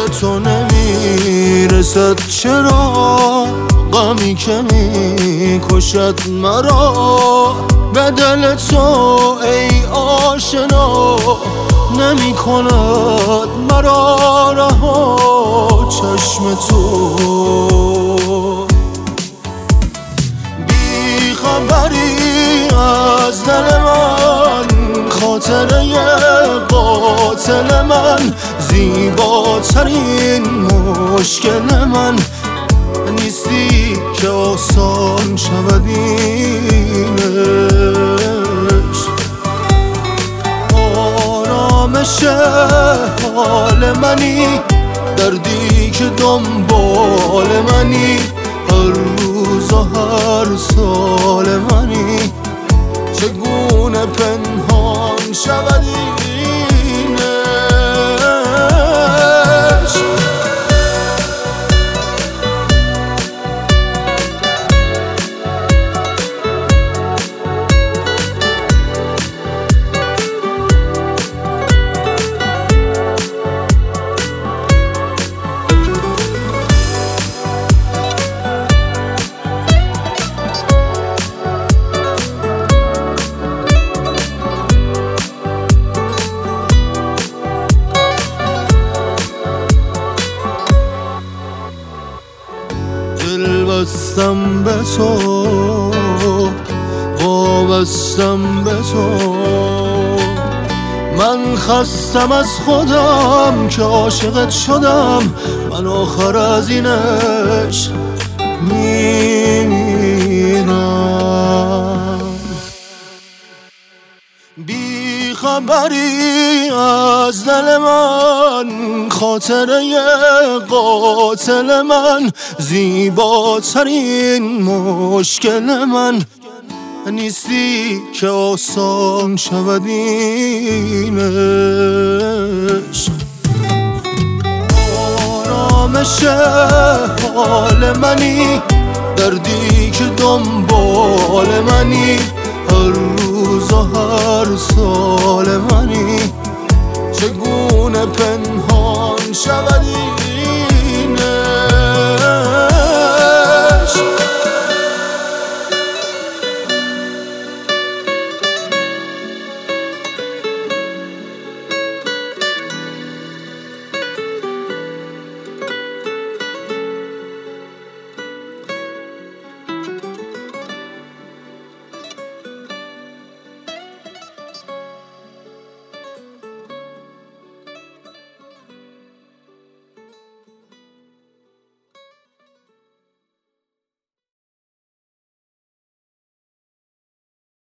تو نمیرسد، چرا غمی که میکشد مرا به دل تو ای آشنا نمی کند مرا رها چشم تو. بی خبری از دل من، خاطره قاتل من، زیباترین مشکل من نیستی که آسان شود اینش. آرامش حال منی، دردی که دنبال منی، هر روز و هر سال منی، چگونه پنهان شود اینش. دل بستم به تو، وابستم به تو، من خستم از خودم که عاشقت شدم، من آخر از این عشق میمیرم. بی خبری از دل من، خاطره قاتل من، زیباترین مشکل من نیستی که آسان شود این عشق. آرامش حال منی، دردی که دنبال منی، هر روز و هر سال منی، چگونه پنهان شود